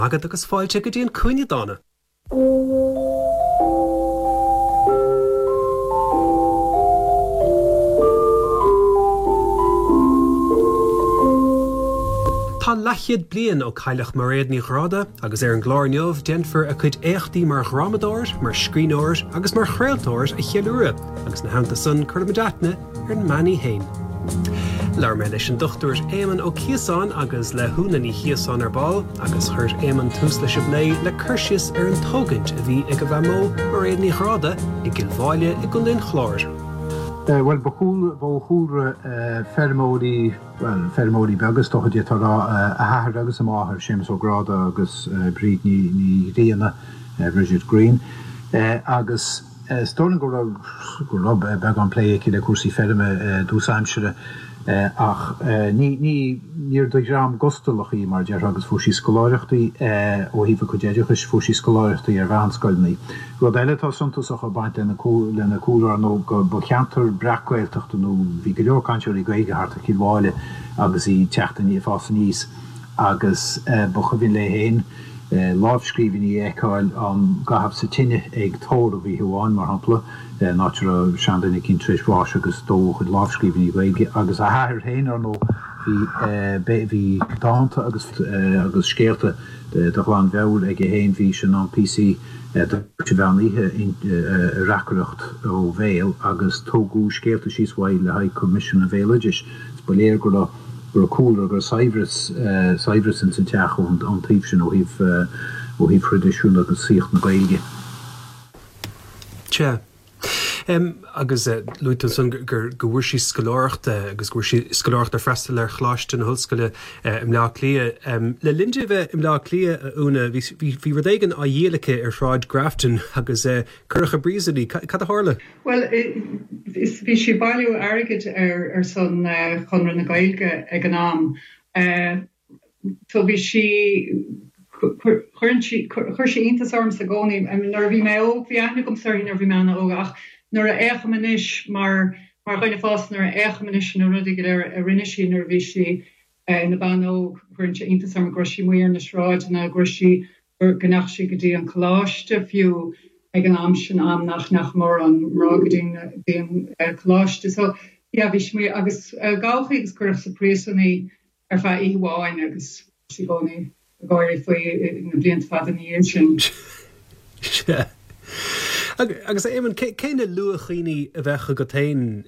Agad agus fáilte go dtíon cuine dána. Tá lechiad blian ó Cailleach mar réad ní ghráda agus ar an glár neomh denfar a chuid éachtaí mar ghramadóir, mar scríóir agus mar chrailtóir a chealúra agus na hananta san chuirmideatna ar an manaí hain. Leir mé leis an dochtúir Éamonn ó Chiasáin agus le húnaí Chiasáin ar ball agus chuir Éamonn tús leis bhlé le cursias ar an tógant a bhí ag go bhemó mar réad ní ghráda I gilbháile I gundin chláir. Wel, bhúlre fermódí begus tochad dé a háthar agus am áthar sémas ó gráda agus bríd ní riana Bridget Green agus Stolen go rab beg an play le cuasí ferme dúsáimsere ach níor do gram gostalachí mar dear agus fúsí scoláireachtaí ó hífa go déideachas fúsí scoláireachtaí ar bhanscoilnaí. Rud eile tá suntasach a baint lena cúlar nó go cheantar brachilteachta nó bhí go leor canteir I gaige hart a chilháile agus I teachtaí a fásan níos agus bocha bhín le héin lábhscríbhí eáil an gahab sa tinine ag tóir a bhí huáin mar hampla nátar seandainna cinn trísháis agus dóchad lábhscríbhí gaige agus a háthir héin ar nó hí dáanta agus scéalta de gláán bheil ag héin bhí sin an PC de bheaníthe racreacht ó bhéil agus tógú scéalta síosháil le haid commission a bhéileidir spoléir go cooler gur Cyprus in san teach an tíb sin ó híh tradiisiún agus síocht na gaige. Tja. Agus luútan san gur bhfuair sí scoláireachta agus bhfuair sí scoláireachta freistal ar chláiste na hoscoile im lá clia. Le linde bheith im lá clia úna bhí rud éigean á dhéalacha ar shráid Grafton agus curcha bríosaí cad a hála? Well, bhí sé bailú airgid ar san chunra na gailge ag an am. So bhí si chuir sé iontas orm sa gcónaí, nar bhí mé óg bhí aithne gom saoirn ar bhí mena óg ach nuair a éachamanis mar chuine fás nuair a éachamanis nó rudig ar rinne sí nuair bhí si na ban óg chuirn sé iontas orm gur sí muir na sráid na gur sí gannach sí go dtí an choláiste fiú ag an am sin am nach mór an rágadín choláiste. So, bhí si mé agus gáchaí agus gur sa príosaní ar feadh íháin agus sí gcónaí gáir faoi na blianta fad an íon sin. Agus Éamonn céine luachchaoine a bheitcha go tain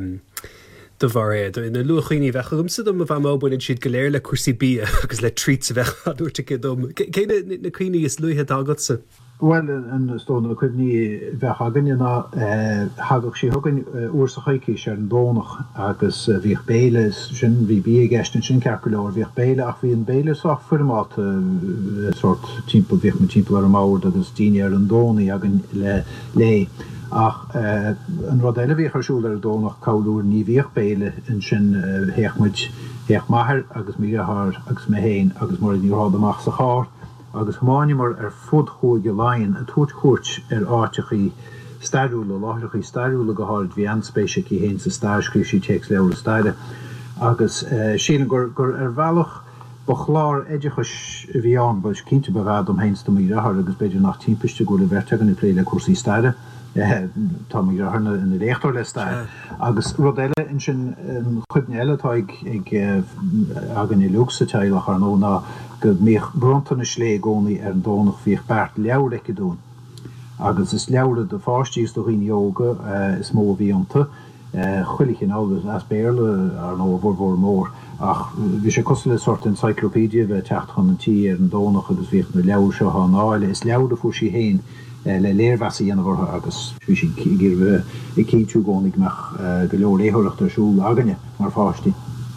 do bharréad ina luachchaoine bheitcha gomsa dom a bheith móbail siad go léir le cuasaí bí agus le trí a bheitcha dúirte dom. Céine na cuoine is luithe dágatsa? Well, an stóna cuimní bheith haganne ná hagach sí hagan úrsa chaici sé an dónach agus bhíoh béile sin bhí bí gceistin sin cearcailóir bhíoh béile ach bhí an béile soach fuireát sort timppla bhíoh man timppla ar máir agus daine ar an dónaí agan le lé ach an rud eile bhíoh arsúil ar dónach cabhlúir ní bhíoh béile in sin héachmuid héach maithir agus míthar agus mé héin agus mar ní rád amach sa chár agus máinimar ar fud chóige láin a tuairt cuairt ar áiteachí stairúla láithreachí stairúla go háir bhí anspéisiach í héin sa staircríb sí teex leabhar staire agus sína gur ar bhealach ba chlár éidechas bhí an bais cinnte bhhead am héinsta mírathar agus beidir nach timpiste go le bhirtegan i plé le cuasaí staire tá mírathna in na réachtar le staire agus rud eile in sin chuidne eile tá ag agan i luúsa teilech ar nó ná go méoch brontan is slé gcónaí ar an dónach bhíoh beart leabhar ag dún. Agus is leabhar do fástíos do rion yoga is mó bhíonta chuilig in águs as béirle ar nó bhór mór ach bhí sé cos le sort encyclopédia bheith techt chun antí ar an dónach agus bhíoh na leabhar seo an áile is leabhar fu sí héin le léirhheasa dhéanamh agus bhí sin gur i cíú gcónaigh meach go leor léthireacht arsúil aganne mar fáistí.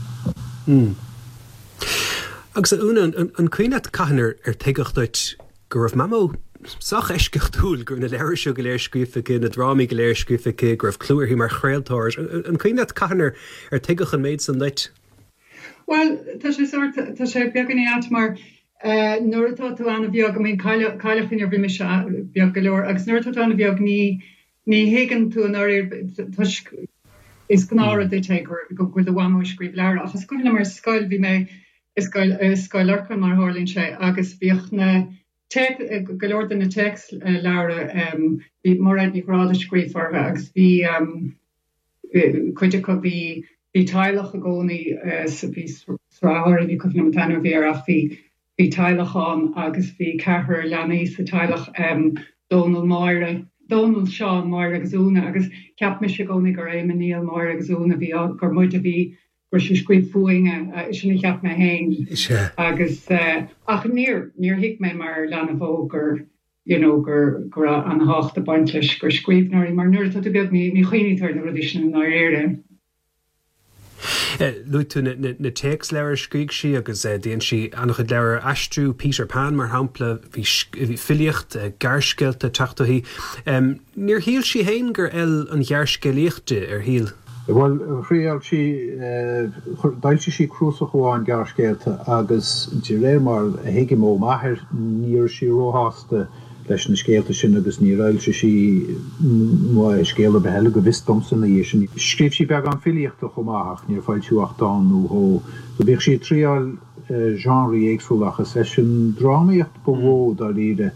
Agus úna an cuioine caihanar ar teagacht go raibh mamó Sach eiscecht túil gur na leir seo go léir scuifice na drámaí go léir scuifice gur raibh clúirthaí mar chraoltóir an cuioine caihanar ar teagach an méid san leit? Well, tá sé beagganí at mar nuair atá tú anna bheag go mbeidh cailech in ar bhí me se beag go leor agus nuair atá anna bheag ní hégann tú an áir is gnára dé te gur do bhhamó scríb leir achas cuiine mar scoil bhí mé Scoilarcha mar hálinn sé agus bhíochna golóir na text Laura bhí mar ní ráda scríbhar agus bhí chuide go bhí teilech a gcónaí sa bhí sráthir bhí cofna matana bhíar ach bhí teilechán agus bhí cethir leanaí sa teilech Donald Sean Moira agus úna agus ceap me se gcónaí gur éim Níl Moira agus úna bhí gur muid a bhí gur se scríb fuinge sinna ceap me hain agus ach níor hiic mé mar lena bhógur gur an hácht a baint leis gur scríbnaí mar nuair a beag ní chuoinítar na rudí sin ná éire. Luú na text leir scríg si agus déon si annach chud leir Astrú Peter Pan mar hampla bhí filiocht gearsceilte teachtaí. Níor híal si hain gur an ghearscéalaochta ar híal. Well, frial si dailti si cruúsach bháin gearscéalte agus de réir mar héige mó maithir níor si róháasta leis na scéalte sin agus ní railse si scéala beheile go bhistomsan na dhé sin. Scríb si beag an filiochta chomáach níor fáiltúach dáú hó. So bhíh si tríal genre éagsúlachas leis sin drámaíocht go bhó dar ire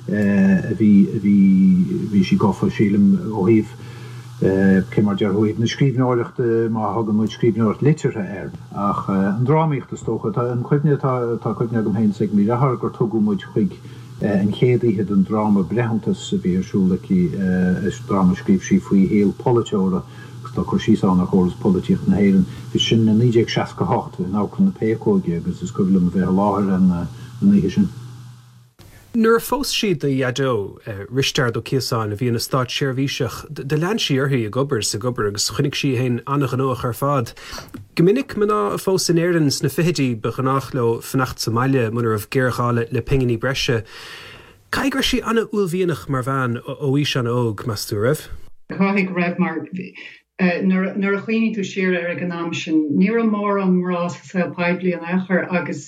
bhí si gofa sílim ó híh Céimar dear huid na scríbneoireachta má hagan muid scríbneoirecht litere ach an drámaíochta tócha an chuidne tá chuidne go héin sig mí rathar gur tugu muid chuig an chéadaíhead an dráma brehantas a bhí arsúlaí dráma scríb si faoi héal politeóra gus tá chu síán nach choras políocht na héireann bhí sin na 1968 náchan na pécóide agus is gohfuil a bheith láthir an ihe sin. Nuair fós siad a iadó risteir do cíosáin a bhí na stáit séirbhíseach de lean si orthaí a gobar sa gobar agus chuinnig si hain annach an óach ar fad. Gomininic mná fós in éireann sna fihidí bechanach le fannacht Somália munar a bhgéircháile le pinganí breise. Caigur si anna ullmhíonach mar bhean ó ís an óg measú raibh? Caithfidh raibh mar nuair a chuoine tú siar ar an am sin, níor mór an mrás sa peblií an éair agus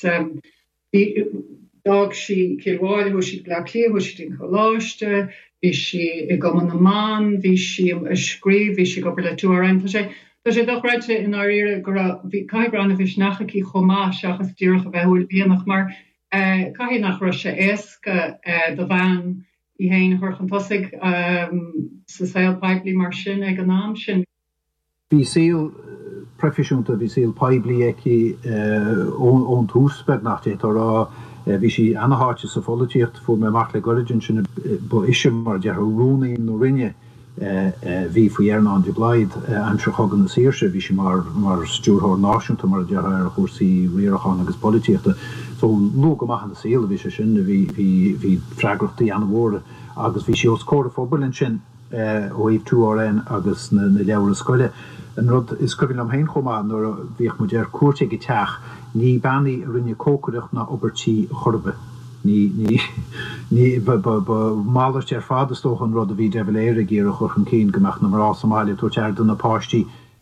dag si kilháil ho si blaclí ho si din choláiste, hí si I goman na man, hí si a scríb, hí si go le tú an tá sé doch reite in áíre go hí caibrana bhís nachchaí chomá seachas dúach a bheithúil bíanach mar caihí nach ro se éasca do bhean I héin churchan tosig sa saoil peblií mar sin ag an náam sin. Bhí síl profisiúnta bhí síl peblií eici ón túsped nach rá bhí si anhairte sa folaíocht fu me mac le goidirn sin bu isise mar de rúnaí nó rinne bhí faoi Airnán de Blaid an trechagan na síirse bhí si mar stúrthir náisiúnta mar de ar chósaí riarachán agus políochta. So lu go maihan na síla bhí se sin bhí freigrachtaí an bhóra agus bhí si os córa fóbalinn sin ó íomh tú áin agus na leabhar scoile. An rud is gohfuil am hain chomá nuair bhíoh mu dear cuairte go teach ní bannaí rinne cócaireacht na obertí chorbe. Ní málacht ar fádastóch an rud a bhí deviléire géar a chur an cín gomach na marrá Somália tú tear duna páistí.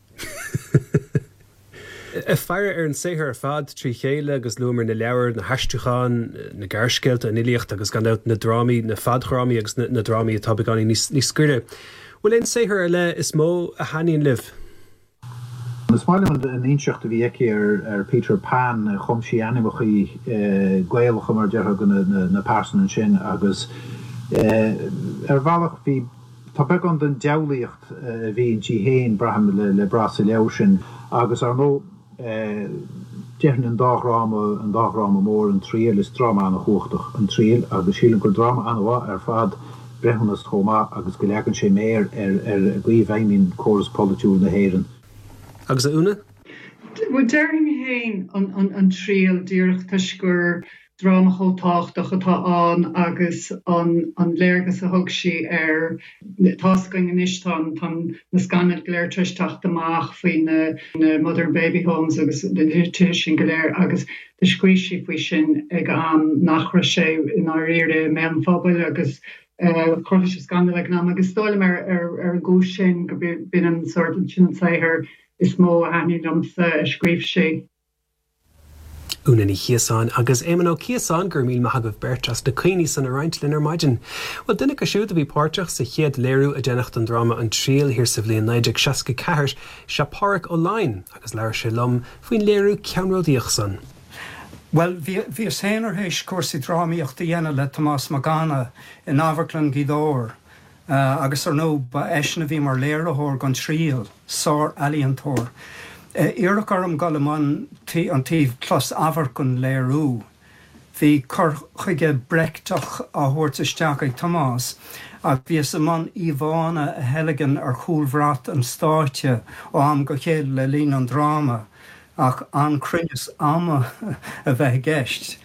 A fear ar an séthar fad trí chéile agus luamar na leabhar na heistúcháin na gearsceilte an ilíocht agus gan na drámaí na fadchrámaí agus na drámaí atá beganí ní scuire. Bhfuil éon séthar le is mó a haíonn libh. Na Somália an inseachta bhí eici ar Peter Pan chumsí animachaí gaelach mar deartha go na pásan sin agus ar bhealach bhí tá beag an den dealaíocht bhíonn tí héin braham le brasa leo sin agus ar nó dean an dághráma mór an tríal is drama an chuachtach an tríal agus sílan gur drama anhá ar fad brehannas chomá agus go leagann sé méir ar gcuomhhaimín choras polúil na héireann. Agus a úna? Well, dearing hain an tríal díireach tuisgur drama chótáchtach atá an agus an léirgus a thug si ar tascaing an istán tan na scanad léir tuisteach amach faoin na mother baby homes agus de sin go léir agus de scuisi faoi sin ag an nachra sé in áíre me an fábail agus chuir se scandal ag ná agus stáil ar gúis sin go bin an sort an sin saithir is mó a haní lomsa a scríb sé. Úna ní chiasáin agus éman ó chiasáin gur míl maithagah bertras na cuoine san a roinnt linn ar maidin. Well duine go siúd a bhí páirteach sa chéad léirú a déanacht an drama an tríal hir sa bhbliain 1964 se páric ó láin agus leir sé lom faoin léirú ceanródíoch san. Well, vi sénar héis cuasaí drámaíocht dhéana le Tomás Magana in Aberclan Gidóir, agus nó ba eisna bhí mar léireóir gan tríal, sár alíontóir. Iarach arm galamán an tíh clos Aberclan léirú. Bhí chuige brechtach a thuirtaisteach ag Tomás, ach bhí sa man íomhána a heilegan ar chúlbhrat an stáite ó am go chéad le lín an dráma, ach an crinnes ama a bheith gceist.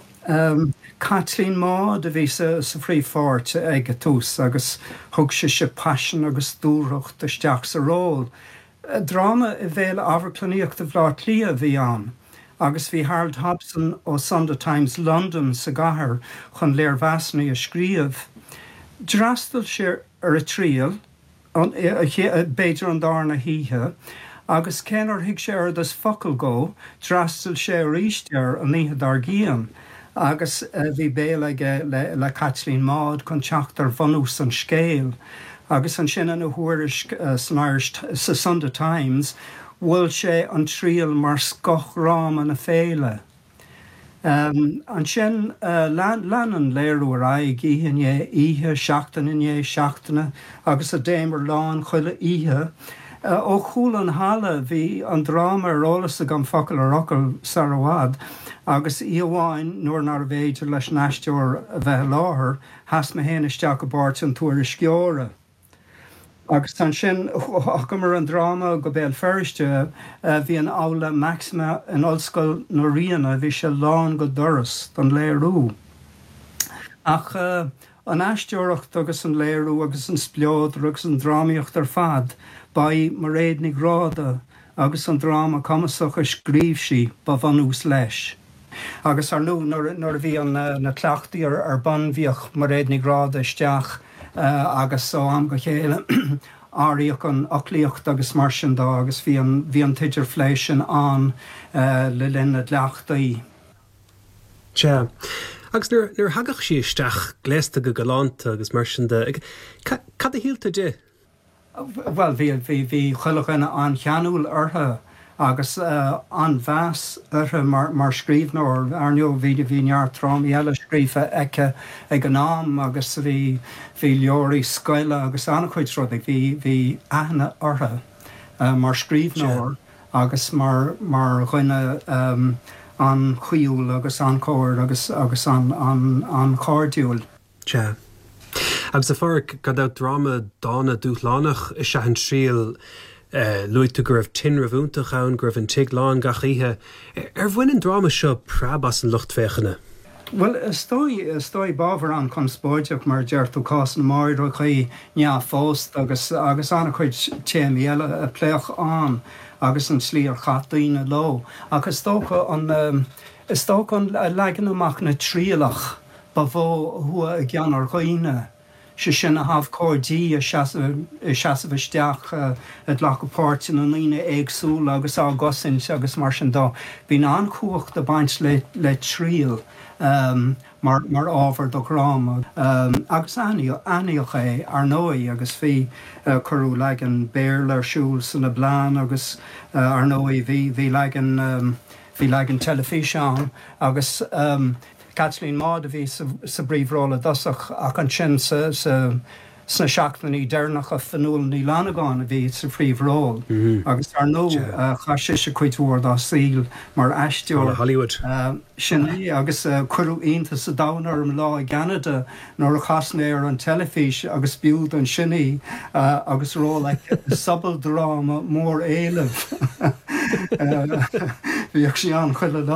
Kathleen Maud a bhí sa phríomhpháirt ag a tús agus thug se passion agus dúracht isteach sa ról. Dráma i bhéal Aberclaníocht a bhlát lia bhí an, agus bhí Harold Hobson ó Sunday Times London sa gahar chun léirmheasnaí a scríomh. Drastal sé ar a tríal, beidir an darna híthe, agus cenar hiag sé ar das focail go, drastal sé rístear aníthe dar gían, agus bhí béal le Kathleen Maud chun teachtar vanús an scéal, agus an sin an huairis sa Sunday Times, bhfuil sé an tríal mar scoch rám an a féile. An sin lean léirú aig íhe ihe seachtain in seachtainna agus a déimar lán chuile ihe. Ó chúl an hala bhí an dráma rólas a gan focail a rocail Sarawad agus íomháin nuair nar bhéidir leis neisteoir a bheith láthair has me héana isteach go báirt an túair sceora. Agus an sin mar an dráma go béal feriste bhí an ála Maxima an ollscoil nó riana bhí se lán go doras don léirú. Ach an aisteoireacht agus an léirú agus an splód agus an drámaíocht ar fad ba mar réad nig ráda agus an dráma camasach a scríb si ba vanús leis. Agus ar nó nar bhí an na cleachtaí ar ban bhíoch mar réad nig ráda isteach agus ó am go chéile áíoch an aclíocht agus mar sin dá agus bhí an tiidir fleisin an le linne leachtaí. Tja, agus nuair hagach sí isteach gléasta go galánta agus mar sin de. Cad a hialta de? Well, bhí chuilechana an cheanúil ortha agus an bheas ortha mar scríbnóir arneo bhí neart trám eile scrífa eice ag an nám agus bhí leorí scoile agus anna chuid rudaigh bhí aithne ortha mar scríbnóir agus mar chuine an chuúil agus an cóir agus an cóirdiúil. Tja. Agus a far gada drama dána dúlánach is se an tríal luite gur raibh tin rahúntaach ann gur raibh an tiagláin gachíthe. Bhain drama seo prabas an luchtféchanna? Well, stoi bábhar an chun spóideach mar deirtú cás na máir chuí neá fóst agus anna chuid téim eile a pléoch an agus an slí ar chataína lo. Agus tócha an legan amach na tríalach ba bhó thua a gceann ar chuoine. Se sin a haf cordí a seasamhisteach at lech go páirtin an líine éagsúil agus á gosin agus mar sin dá. Bhín ancuacht a baint le tríal mar ábhar do grám. Agus aíoch é ar nóí agus bhí curú le an béir lersúil san na blán agus ar nóí bhí le an telefíseán agus Kathleen Maud a bhí sa bríomhrála dosach ach an sin sna seachtaí dearnach a fanúil ní leanagáin a bhí sa phríomhrál. Agus ar nó chaise se chuidhór dá síl mar aisteúil Hollywood. Sin agus cuiú onanta sa dánar am lá i Canada nóair a chasné ar an telefís agus biúd an sinní agus rá le sabal dráma mór éileh. Bhíoh sí an chuile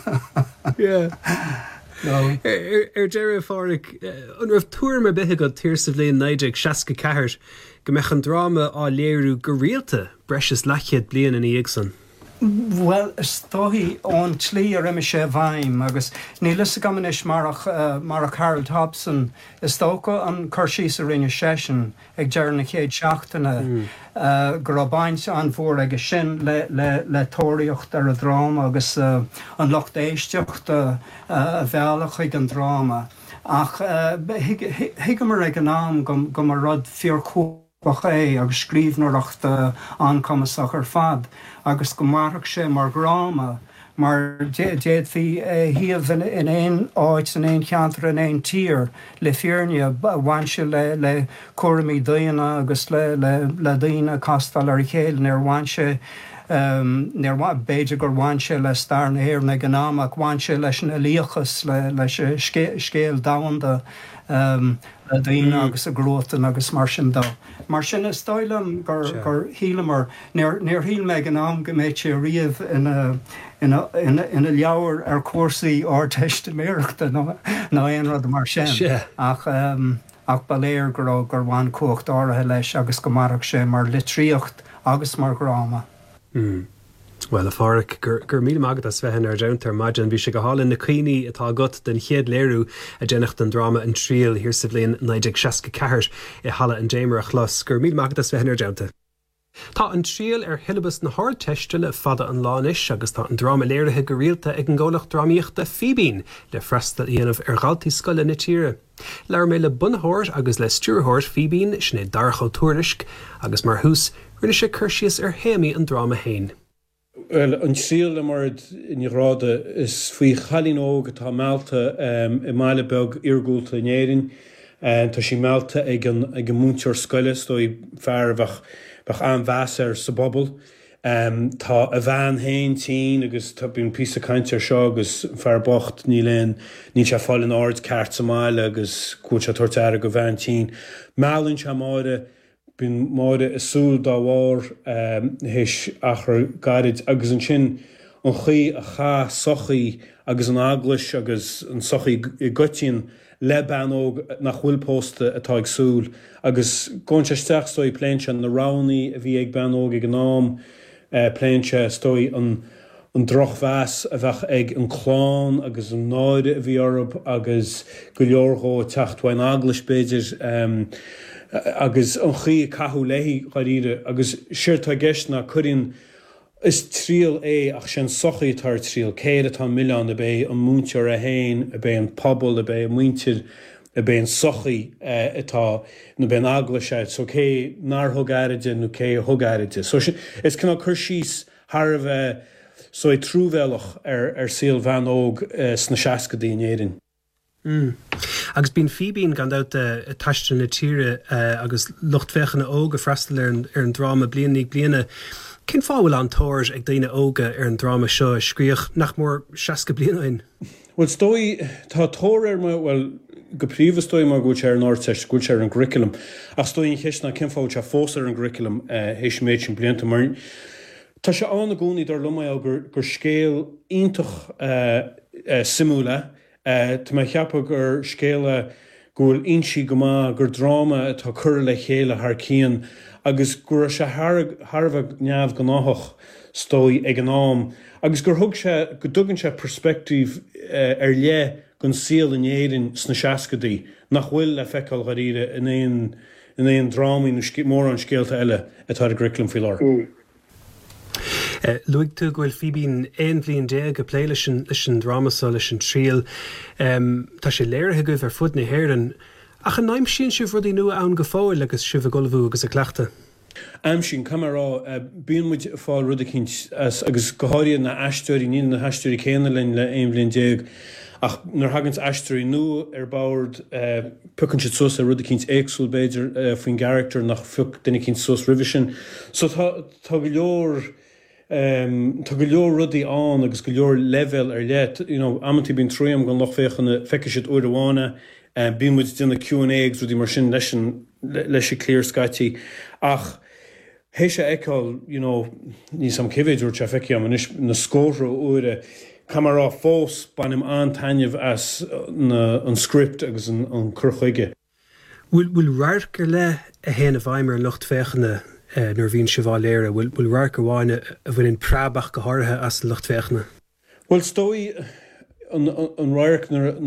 lá. Deire fáric an raibh túir mar bithe go tír sa bhléon 1964 go meach an dráma á léirú go rialta breis lechiad blian in íagsan. Well, stohi on tlí ar imime sé bhaim agus ní lis gamanis marach Harold Hobson is tóca an chuirsí a rinne sesin ag dearna chéad seachtainna gur a baint an bhór ag sin le tóiríocht ar a dráma agus an locht éisteocht a bhealach ag an dráma. Ach hiigemar ag an nám go mar rud fiorchú é agus scríbnóireachta ancamasach ar fad agus go marach sé mar gráma mar déad hí híamh in éon áit in éon cheantar in éon tír le fearne bhainse le cuairimí daonna agus le daonna castal ar chéil ar bhainse near beidir gur bhainse le stair na héirna gnáach bhainse leis na líochas leis scéal damhanda le daonna agus a grótan agus mar sin dá. Mar sin is stoilm gur hílamar níor híl me gnám go méid sé riamh ina leabhar ar cuasaí áteiste méireachta ná aon rud mar sin ach baléir gur bhain cuacht áirithe leis agus go marach sé mar litríocht agus mar gráma. Well a fáric gur mí agad a svehan ar deantar maidin bhí sé go hálinn na cuoine atá got den chéad léirú a déanacht an drama an tríal hir sa bblion 1964 I hala an déimeach los gur mí agad a svehan ar deanta. Tá an tríal ar hilibus na háir teiste le fada an láis agus tá an drama léirithe go rialta ag an ggólach drámaíochta Phoebín le freistal dhéanamh ar galtaí scoile na tíre. Leir mé le bunthóir agus le stúrthóir Phoebín sné darcho tuairisc agus mar hús rinne sé chuirsíos ar héimi an drama hain. Well, an tríal le mar in Ráda is faoi chalín óg atá mealta I máile beg iargúlta in éirin tá sí mealta ag an múntear scoile stoi fear bheith an bheasar sa bobbal. Tá a bhean hain tí agus tá bíon pí a caiintear seo agus fear bocht ní se fáil an áard ceart sa máile agus cuat se tuairtear go bhean tí. Meallann se máide bín máide isúil dá bhár his achar gairid agus an sin an chuí a cha sochaí agus an aglas agus an sochaí I gotíín le banóg nach bhfuilpósta atá ag súil agus gáinse steach stoi pléintse na ránaí a bhí ag banóg ag gnám pléintse stoi an drochhheas a bheith ag an chláán agus an náide a bhí orb agus go leorthó teachthain aglas beidir agus an chuí cathú léí chaíre agus siirtá gceist na chuirín is tríal ach sin sochaí tar tríal céad atá millián a bé an múntear a hain a bé an pobl a bé an muintir a bé an sochaí atá na bé an aglaise so cé nar thugairide nó cé thugairide. So is cinná chuirsíos Har bheith so I trúbhealach ar síl bhean óg sna seacadaí éirin. Agus bín Phoebín gan out a taiste na tíre agus luchtfechanna óga freistal ar an drama blianaí bliana. Cin fáhfuil an tóir ag daine óga ar an drama seo scríoch nach mór 60 blianain? Well, stoi tá tóir ar well go príomh stoi mar gúil ar an áirteist gúil ar an curriculum a stoi in cheisna cin fáil se fós ar an curriculum héis méid sin blianta mar tá se anna gúnaí dar lumail gur scéal iontoch simúla tá mai cheappa gur scéala gúil insí go má gur drama atá cur le chéile th cían agus gur se Harbh neamh go náthach stoi ag an nám agus gur thug se go dugann se perspectív ar le gon síal in éirin sna seacadaí nach bhfuil le feiceáil garíre in éon drámaí mór an scéalta eile atá a curriculum faoi lár. Luig tú gohfuil Phoebín éon bblion déag go plé leis an dramasá leis an tríal tá sé léirthe goibh ar fud na hhéireann ach an naim sin sibh rudí nua ann go fáil agus sibh golbhú agus a cleachta. Am sin camerará bíon muid fáil rudacint agus goáiríonn na aisteúirí ní na aisteúirí céanna le éon bblion déag ach nar hagans aisteúirí nua ar bord pucann siad sos a rudacint éagsúil beidir faoin character nach fuc duine cinn sos revision. So tá go leor tá go leor rudaí an agus go leor level ar leat amantí bíon tríam gan loch féchanna feice siad uair amhána bíon muid duna Q&A agus rudí mar sin leis clear scatí ach héis sé eáil níos am civéidir te feici am na scóra uaire camerará fós banim antaineh as an script agus an curchuige. Bhfuil rair gur le a héanamh bhaimar lucht féchanna nuair bhíonn si bhá léire bhfuil rair gur bháine a bhfuiln preabach go háirithe as lucht féchanna? Well, stoi an rair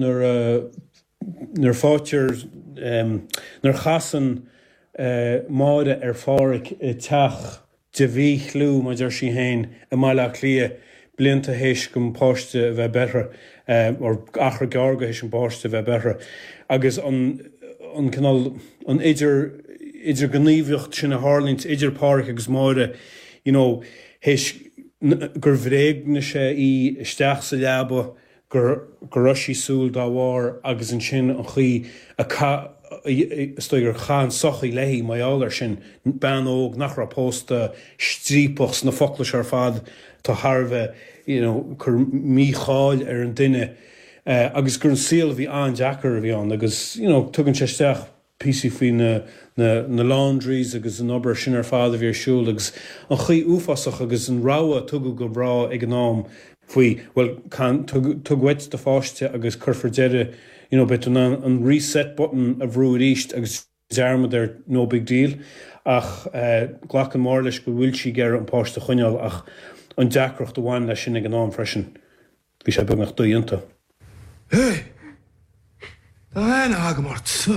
nar fátear nar chasan máide ar fáric I teach de bhí chlú má deir sí hain a máile clia blianta héis go páiste bheith betra or achar garga héis an páiste bheith betra agus an canal an idir gníomhiocht sin a hálínt idir páric agus máide héis gur bhréagna sé í isteach sa leaba gur ruisí súl dá bhhar agus an sin an chuí stoigur cháin sochaí leihí maiálar sin ben óg nach ra pósta strípachs na foclas ar fad tá Harbheith chur míáil ar an duine agus gur an síl bhí an Jackar bhí an agus tugann sé isteach písí fao na laundries agus an obair sin ar fád a bhí siúil agus an chuí uafasach agus an ráha tugu go brá ag an nám faoi tughaid de fáiste agus churfar deire bet an reset button a bhrú ríist agus dearmad ar no big deal ach ghlach an mór leis go bhfuil si gur an páiste chuineáil ach an deacrocht bháin leis sin ag an nám freisin. Bhí sé bu nach dúionanta. Hey! Tá héna hagamart su.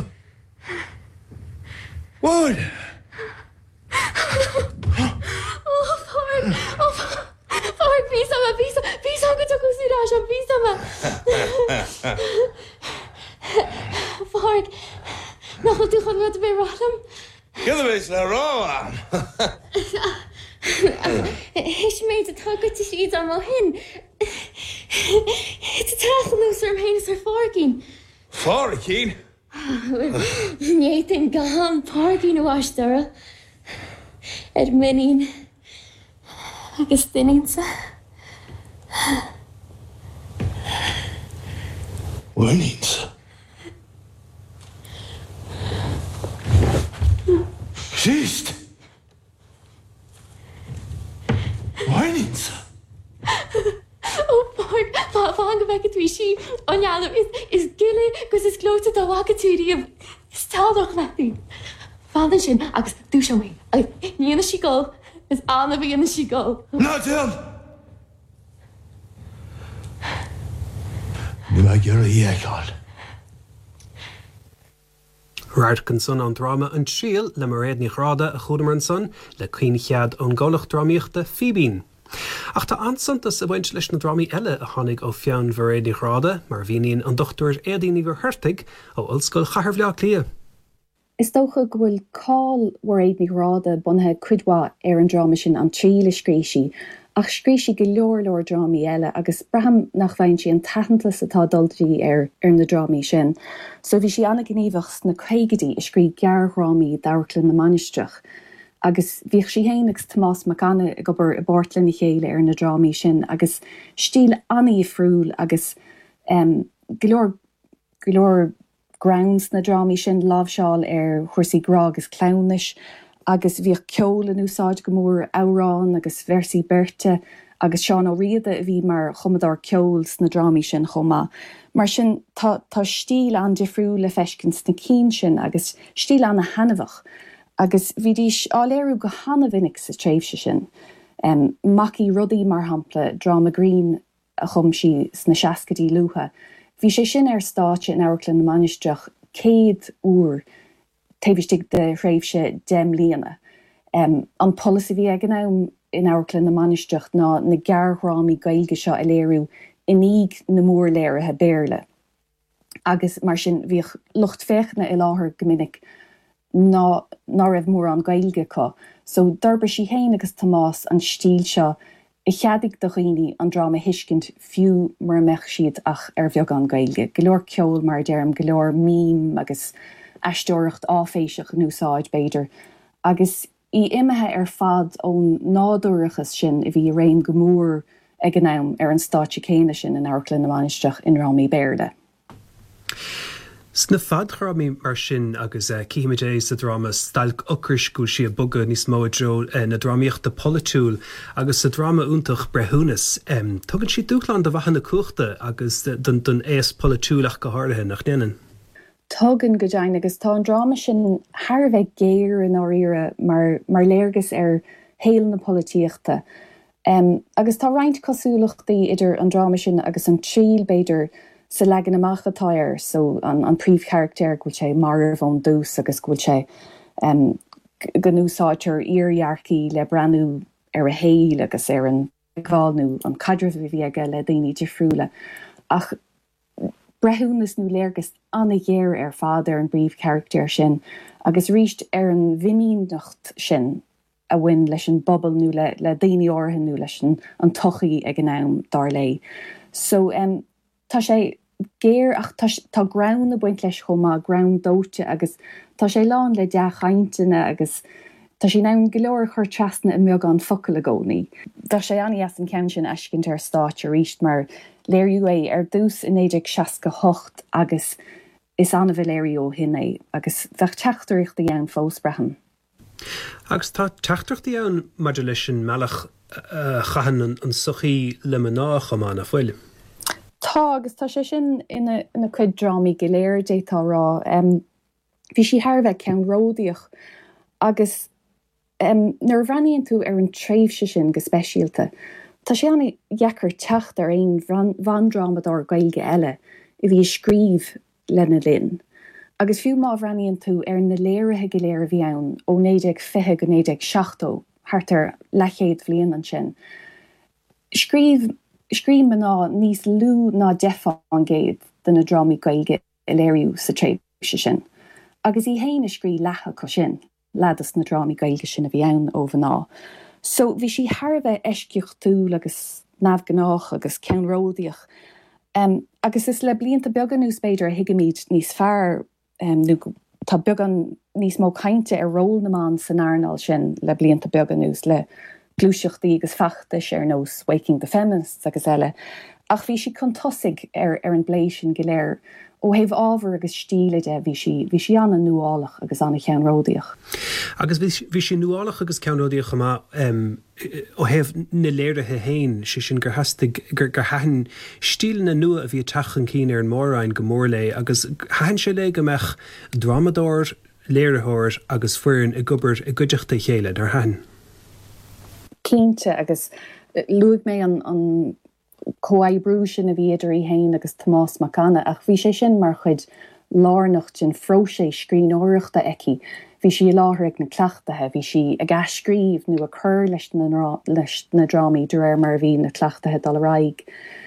What? Farg, visa go tu kusiraj an visa ma. Farg, nach tu chun wat be ralam. Gilwees na roam. Hish meid het go te siid am al hin. Het trachloos er heen is er fargin. Fargin? Niet in gaham fargin was daar. Minin. Agus dinninsa. Winninsa? Sist? Winninsa? Fága bheith go trí sí an leanam is gile gus is glóta do wagatúí am stádoch leú. Fádan sin agus dú se mé. Níana sí go is anna bhíana sí go. Na Tim! Ní bheith gur a dhéáil. Raircan son an drama an tríal le mar réad ní chráda a chuúdamar an son le cuoine chead an ggólach drámaíochta Phoebín. Ach tá ansantas a bhaint leis na drámaí eile a tháinig ó pheann bhar réad ní chráda mar bhíonn an dochtúir éadaoine bhar thuirrtaigh ó ollscoil Chathair Lia. Is dócha gohfuil cáil war éad ní ráda bunthe cuidhá ar an dráma sin an tríle scrísí, ach scrísí go leor drámaí eile agus braham nach bhain si an taithantlas atá dultrí ar na drámaí sin. So bhí si anna gníomhachs na caigedaí i scrí gearghrámaí dabhartlann na manisteach. Agus bhíoh si héanagus Tomás McAnna go bar i báirtlann i chéile ar na drámaí sin agus stíl annaí friúil agus go grounds na drámaí sin lábhseáil ar chuirsaí grá agus clownish agus bhíoh ceol an úsáid go mór árán agus versaí Berta agus Seán Ó Riada a bhí mar chumadár ceols na drámaí sin chomá. Mar sin tá stíl an difriúil le feiscins na cín sin agus stíl an na hanamhach. Agus bhí dís áléirú go hanavinnic sa tréimhse sin. Mací rudaí mar hampla Drama Green a chum si sna seacadí luatha. Bhí sé sin ar státe in Áirclann na Manisteach 100 uair taobhiste de réimhse 10 bliana. An policy bhí ag an in Áirclann na Manisteach ná na gearghrámaí gailge seo a léirú iníg na mór léirithe béirle. Agus mar sin bhíoh lucht fechna i láthair go minic ná raibh mór an gailge có. So d'arba sí héin agus Tomás an stíl seo I cheadig do chuoine an drama hiiscint fiú mar meach siad ach ar bheag an gailge. Go leor ceol mar dearm, go leor mím agus aisteoireacht áféiseach an úsáid beidir. Agus I imethe ar fad ón nádúrachas sin I bhí réim go mór ag an am ar an stáitse céine sin in Áirclann na Manisteach in Rámaí Béarla. Sna fad chrámaí mar sin agus cíimiidé sa drama stalc ocris go si a bugad níos mó dro na drámaíochta politúil agus sa drama úntach brethúnas. Tugann si dúchlan do bhaithe na cuachta agus don éas politúlach go háirithe nach déanaan. Tugann go dein agus tá an drama sin thar bheith géir in áíire mar léirgus ar héal na políochta. Agus tá roinnt cosúlachtaí idir an drama sin agus an tríl beidir sa legan amach atáir, so an príomh charactéir gúil sé mar bhón dús agus gúil sé ganúsáitir íorhearcaí le breanú ar a héil agus ar an gháilnú an cadreh bhí aige le daoine difriúla. Ach brethúnas nó léirgus anna dhéir ar fád ar an bríomh charactéir sin agus ríist ar an bhimínacht sin a bhain leis an bobbal nó le daoine ortha nó leis an tochaí ag an am dar lei. So tá sé géir ach tá ground na buint leis chomá ground dóte agus tá sé lán le de chaintena agus tá sé nán goleir chur trasna I meag an focail a gcónaí. Tá sé anna as an cean sin eiscint ar stáit a ríist mar léirú é ar dús in 1968 agus is anna bhfuil léirí ó hinné agus bheith teachtaríocht a dhéann fós brehan. Agus tá teachtarchtaí ann maidir leis sin meach chahan an suchaí le maná chamána foiile. Tá agus tá sé sin ina chuid drámaí go léir détá rá. Bhí si tharbheith ceann ródaíoch agus nuair bhraíonn tú ar an tréimhse sin go speisialta. Tá sé anna dhechar teacht ar aon bhandrámadár gailge eile I bhí scríomh lena linn. Agus fiú má bhraíonn tú ar na léirithe go léir bhí ann ó 1950 go 1960 thart ar lechéad bhliain an sin. Scríom ná níos lú ná defa an géad den na drámaí gailge I léiriú sa tréimhse sin. Agus I héana scrí lecha co sin, leadas na drámaí gailge sin a bhí ann ó bhaná. So bhí si tharbheith eisciocht tú agus nabhgnáach agus ceanródaíoch. Agus is le blianta beagán nús beidir a hiigemíid níos fearr tá beagán níos mó cainte ar ról na man san airnáil sin le blianta beagán nús le glúiseachtaí agus feachtais ar nós Waking the Feminists agus eile. Ach bhí si chun tosaigh ar an bléis sin go léir ó héamh ábhar agus stíle de bhí si anna nuálach agus anna ceanródaíoch. Agus bhí si nuálach agus ceanródaíoch chumá ó héamh na léirithe héin si sin gur hain stíl na nua a bhí tachan cín ar an mórrain go mór lé agus hain sé le go meach dramadóir, léirithóir agus fuirin I gubert I gcuideachta chéile ar hain. Cínte agus luigh mé an comhaidhrú sin a bhí idir I héin agus Tomás Macana ach bhí sé sin mar chuid lárnacht sin fróisé scríbhneoireachta eici. Bhí si láthair ag na cleachtathe, bhí si ag scríomh nó a chur leis na drámaí dúir mar bhí na cleachtathe dal raig.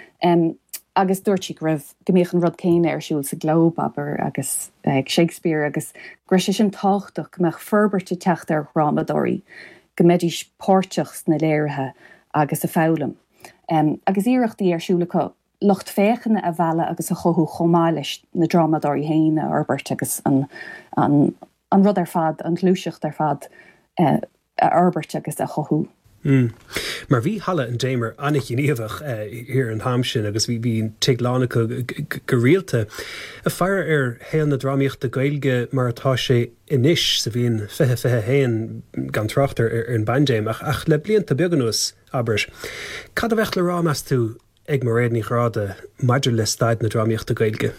Agus dúirt si go raibh gombeoch an rud céine ar siúil sa Globe aber agus Shakespeare agus gre sin táchtach go meach ferberte techt ar rámadóí, go méidís páirteachs na léirithe agus a fálam. Agus íireachtaí ar siúlacha locht féchanna a bheala agus a chothú chomá leis na dramadóí héine arbert agus an rud ar fad, an glúiseacht ar fad arbert agus a chothú. Mar bhí hala an déimar anna chinníomhach hir an hamsin agus bhí teaglánacha go rialta. A fear ar héan na drámaíochta gailge mar atá sé inis sa bhíon fithe héan gan trachtar ar an bandéim ach le blianta beagánús aber. Cad a bheith le rá meas tú ag mar réad ní chráda maidir le staid na drámaíochta gailge?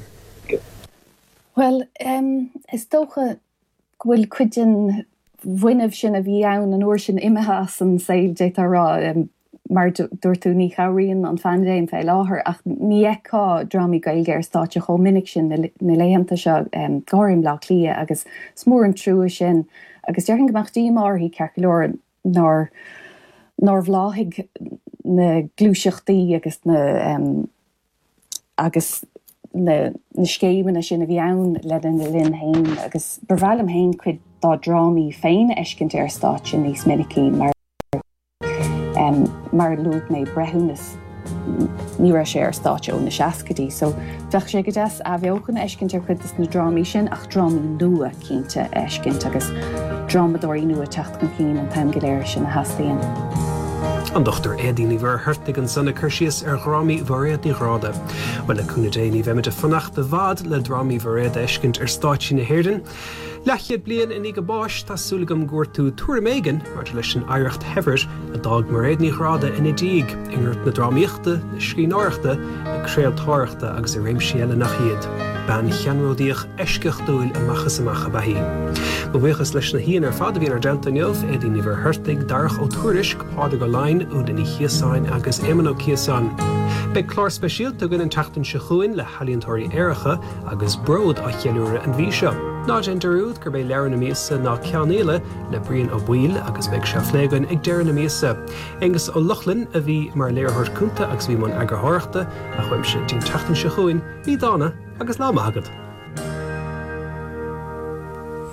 Well, is tócha bhfuil cuidean bhuiineh sin a bhí ann an uair sin imethe san saoil déta rá mar dúir tú ní chaíonn an fandéim fé láthair ach ní eá drámaí gailge ar státe cho minic sin na léhananta seo gáirim lá lia agus smór an trúa sin agus dearchan goach díomár hí ceirceoir nar bhláthigh na glúiseachtaí agus na scéimena sin a bhí ann le na linn hain agus brehheilm hain chuid dá drámaí féin eiscint ar stáit sin níos minicí mar lúd mé brethúnas ní raibh sé ar stáit ó na seacadí. So bheadh sé go deas a bheochan eiscint ar chuid na drámaí sin ach drámaí nua cínte eiscint agus dramadóirí nua techt go cín an taim go léir sin na hastaíonn. An Dr. Eddie bhar thuirrtaigh an sanna chuirsíos ar dhrámaí mharéad ní chráda. Well le cúna déanaí bheimiide fannacht de bhd le drámaí mharéad eiscint ar stáit sin na hÉirdean. Lechiad blian in ige báis tásúlagam gúir tú túra mégan mar leis an aireacht hefir a dag mharéad ní chráda ina díig ingurt na drámaíochta, na scríbhneoireachta, na créaltáireachta agus a réimsí eile nach iad. Ben cheanródaíoch eisceach dúil amachchas amach a bahí. Bhuichas leis na híon ar fad a bhíon ar delta neamh Eddie ní bhar thuirrtaigh darach ó tuairis páda go láin ó den chiasáin agus éman ó chiasáin. Be chlár speisialta gon an teachtain se chuin le halíontóirí éireacha agus bród a cheanúra an bhí seo. Ná genderúd gur bé lear na míosa ná ceanéile le brion ó bhuiil agus beag se phléigean ag deir na míosa. Agus ó Lochlin a bhí mar léarthir cúnta agus bhí man agurtháireachta a chuim sin teachtain se chuin, ní dána agus láma agad.